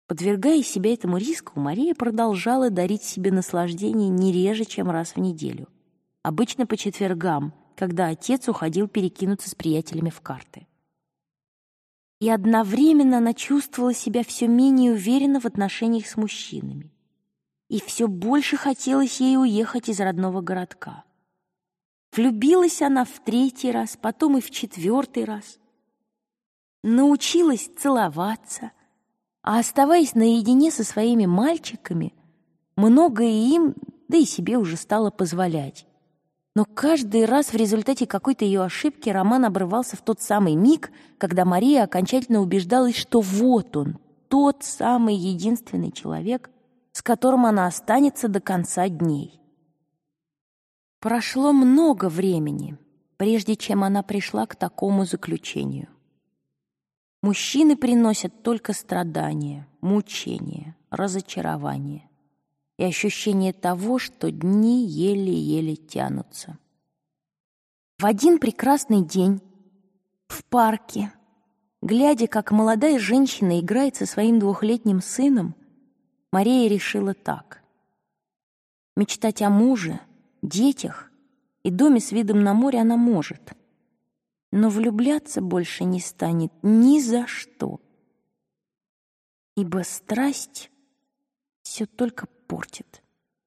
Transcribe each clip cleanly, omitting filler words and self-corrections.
Подвергая себя этому риску, Мария продолжала дарить себе наслаждение не реже, чем раз в неделю. Обычно по четвергам, когда отец уходил перекинуться с приятелями в карты. И одновременно она чувствовала себя все менее уверенно в отношениях с мужчинами. И все больше хотелось ей уехать из родного городка. Влюбилась она в 3-й раз, потом и в 4-й раз. Научилась целоваться, а оставаясь наедине со своими мальчиками, многое им, да и себе уже стала позволять. Но каждый раз в результате какой-то ее ошибки роман обрывался в тот самый миг, когда Мария окончательно убеждалась, что вот он, тот самый единственный человек, с которым она останется до конца дней. Прошло много времени, прежде чем она пришла к такому заключению. Мужчины приносят только страдания, мучения, разочарования и ощущение того, что дни еле-еле тянутся. В один прекрасный день в парке, глядя, как молодая женщина играет со своим 2-летним сыном, Мария решила так: мечтать о муже, детях и доме с видом на море она может, но влюбляться больше не станет ни за что, ибо страсть все только портит.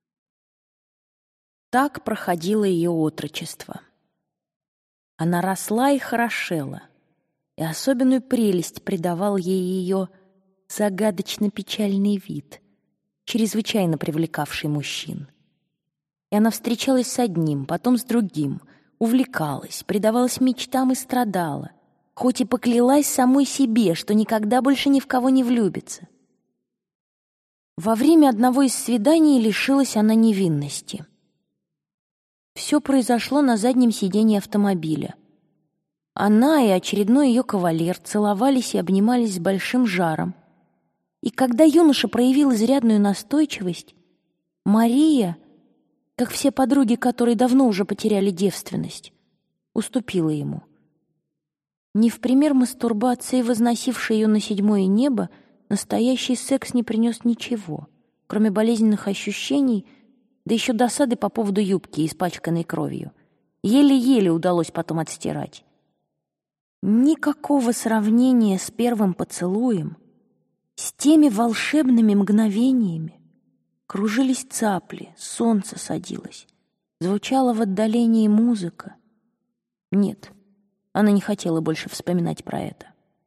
Так проходило ее отрочество. Она росла и хорошела, и особенную прелесть придавал ей ее загадочно-печальный вид, чрезвычайно привлекавший мужчин. И она встречалась с одним, потом с другим, увлекалась, предавалась мечтам и страдала, хоть и поклялась самой себе, что никогда больше ни в кого не влюбится. Во время одного из свиданий лишилась она невинности. Все произошло на заднем сиденье автомобиля. Она и очередной ее кавалер целовались и обнимались с большим жаром. И когда юноша проявил изрядную настойчивость, Мария, как все подруги, которые давно уже потеряли девственность, уступила ему. Не в пример мастурбации, возносившей ее на 7-е небо, настоящий секс не принес ничего, кроме болезненных ощущений, да еще досады по поводу юбки, испачканной кровью. Еле-еле удалось потом отстирать. Никакого сравнения с первым поцелуем, с теми волшебными мгновениями. Кружились цапли, солнце садилось, звучала в отдалении музыка. Нет, она не хотела больше вспоминать про это.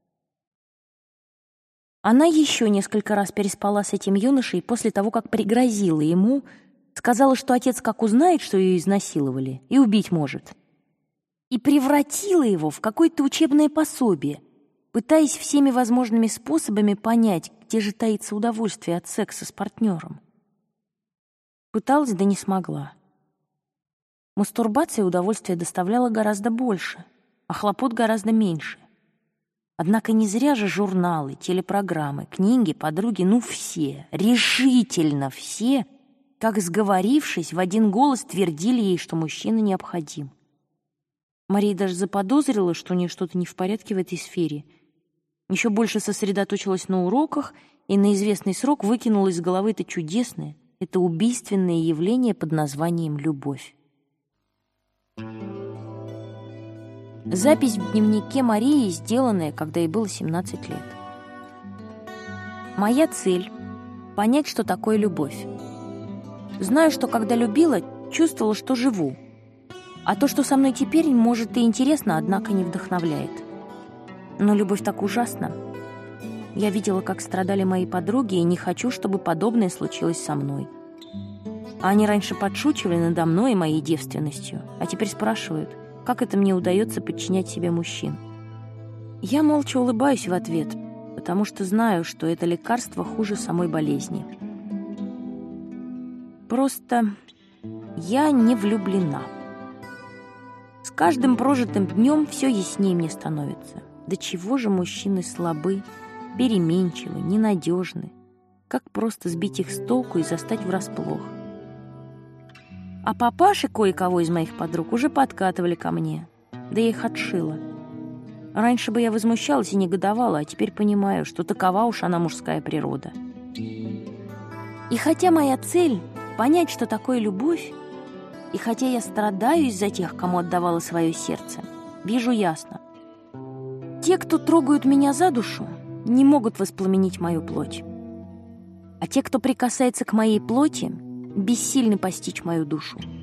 Она еще несколько раз переспала с этим юношей после того, как пригрозила ему, сказала, что отец как узнает, что ее изнасиловали, и убить может. И превратила его в какое-то учебное пособие, пытаясь всеми возможными способами понять, где же таится удовольствие от секса с партнером. Пыталась, да не смогла. Мастурбация удовольствия доставляла гораздо больше, а хлопот гораздо меньше. Однако не зря же журналы, телепрограммы, книги, подруги, все, решительно все, как сговорившись, в один голос твердили ей, что мужчина необходим. Мария даже заподозрила, что у нее что-то не в порядке в этой сфере. Еще больше сосредоточилась на уроках и на известный срок выкинула из головы это чудесное, это убийственное явление под названием любовь. Запись в дневнике Марии, сделанная, когда ей было 17 лет. Моя цель — понять, что такое любовь. Знаю, что когда любила, чувствовала, что живу. А то, что со мной теперь, может и интересно, однако не вдохновляет. Но любовь так ужасна. Я видела, как страдали мои подруги, и не хочу, чтобы подобное случилось со мной. А они раньше подшучивали надо мной и моей девственностью, а теперь спрашивают, как это мне удается подчинять себе мужчин. Я молча улыбаюсь в ответ, потому что знаю, что это лекарство хуже самой болезни. Просто я не влюблена. С каждым прожитым днем все яснее мне становится. До чего же мужчины слабы, переменчивы, ненадежны. Как просто сбить их с толку и застать врасплох. А папаши кое-кого из моих подруг уже подкатывали ко мне, да я их отшила. Раньше бы я возмущалась и негодовала, а теперь понимаю, что такова уж она мужская природа. И хотя моя цель — понять, что такое любовь, и хотя я страдаю из-за тех, кому отдавала свое сердце, вижу ясно. Те, кто трогают меня за душу, не могут воспламенить мою плоть. А те, кто прикасается к моей плоти, бессильны постичь мою душу.